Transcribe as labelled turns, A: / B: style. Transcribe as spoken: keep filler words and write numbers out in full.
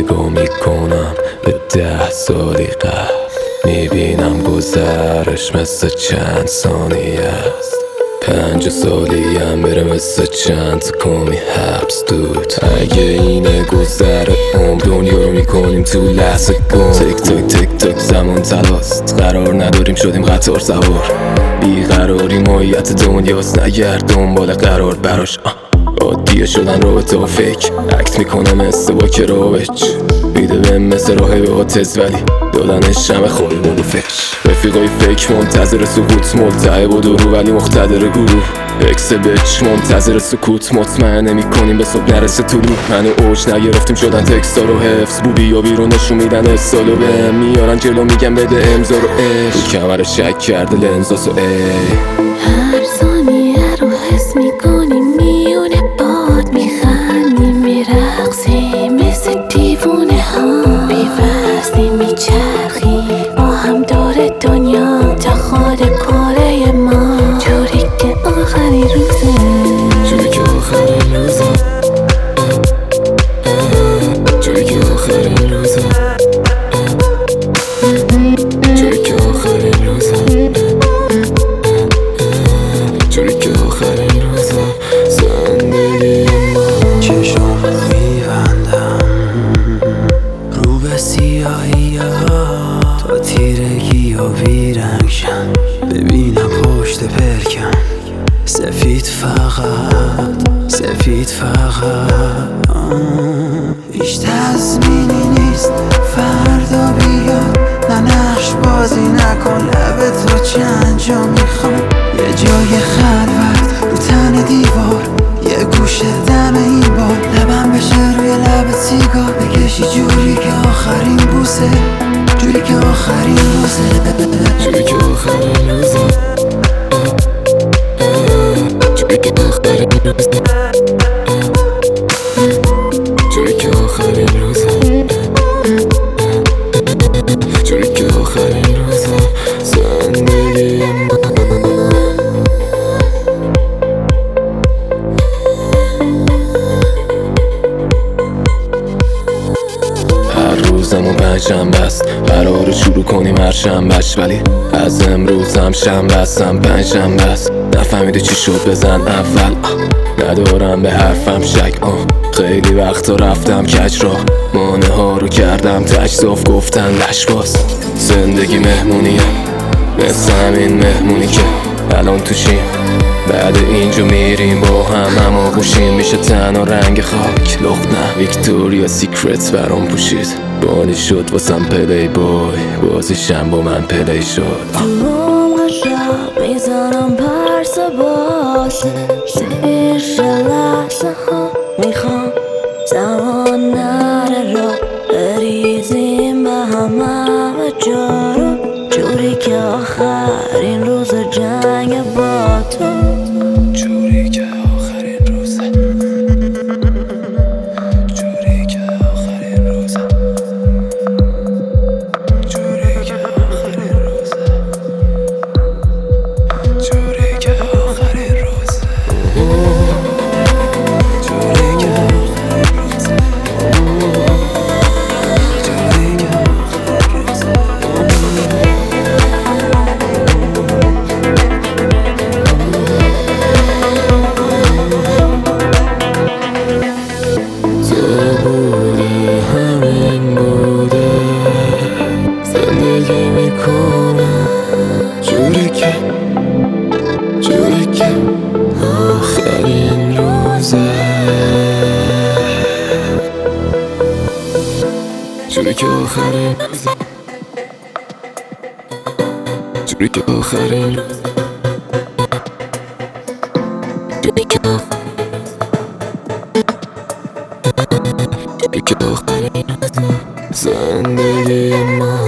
A: نگاه میکنم به ده سالی قبل، میبینم گذرش مثل چند ثانیه است. پنج سالیم بره مثل چند کمی حبس دود. اگه اینه گذر عمر، دنیا رو میکنیم تو لحظه گم. تک تک تک تک زمان تلاست، قرار نداریم شدیم قطار سوار. بیقراری ماهیت دنیاست، نگرد دنبال قرار براش. عادیه شدن رابطه و فکر، اکت میکنم مثل با کراوچ. میده به مثل راه به آتز، ولی دادنش شمه خواهی بود و فش. رفیقای فکر منتظر سکوت، ملتعب و درو ولی مقتدر گروه. اکس بچ منتظر سکوت، مطمئن نمی کنیم به صبح نرسه طلوع. منو اوج نگرفتیم شدن تکستا رو حفظ، بوبی یا بیرون نشون میدن استالو بهم میارن جلو میگم بده امضا رو عشق. رو کمر شک کرده لنزاسو ای
B: هر ثانیه رو حس میکنیم، میونه باد میخندیم، میرقصیم مثل دیوونه ها. بی‌وزنی میچرخیم با هم دور دنیا تا خود کاره ما. جوری که آخرین روزه،
A: جوری که آخرین روزه، جوری که آخرین روزه، جوری که آخرین روزه، جوری که آخرین روزه زندگی ما.
C: چشم میبندم رو به سیاهی ها تا تیرگی و بیرنگ شم. ببینم پشت پرکم سفید، فقط سفید فقط. هیچ تضمینی نیست فردا بیاد، نه نقش بازی نکن. لب تو چند جا میخوام، یه جای خلوت رو تن دیوار، یه گوشه دم این بار. لبم بشه روی لب سیگار، بکشی جوری که آخرین بوسه، جوری که آخرین روزه،
A: جوری که آخرین روزه، جوری که آخرین روزه، جوری که آخرین روزه، جوری که آخرین روزه زندگی ما. هر روزمون پنجشنبه است، قراره شروع کنیم هر شنبهش، ولی از امروز هم شنبه است، هم پنجشنبه است. نفهمیده چی شد بزن اول، آه. ندارم به حرفم شک، آه. خیلی وقتا رفتم کج راه، مانه ها رو کردم تجزاف، گفتن لش باز. زندگی مهمونیه مثل همین مهمونی که الان توشیم، بعد اینجا میریم با هم اما گوشیم میشه تنها رنگ خاک. لخت نه ویکتوریا سیکرت برام پوشید، بانی شد واسم پلی بای، بازیشم با من پلی شد.
B: تو عمق شب میزنم پرس باز، زیر لحظه ها میخوام زمان نره را بریزیم به هم همه جا رو. جوری که آخرین روز جنگ با تو،
A: جوری که آخرین روزه، جوری که آخرین روزه، جوری که آخرین روزه، جوری که آخرین روزه، جوری که آخرین روزه، جوری که آخرین روزه. همین بوده زندگی میکنم، جوری که جوری که آخرین روزه، جوری که آخرین روزه، جوری که آخرین روزه، جوری که جوری که آخرین روزه زندگی ما.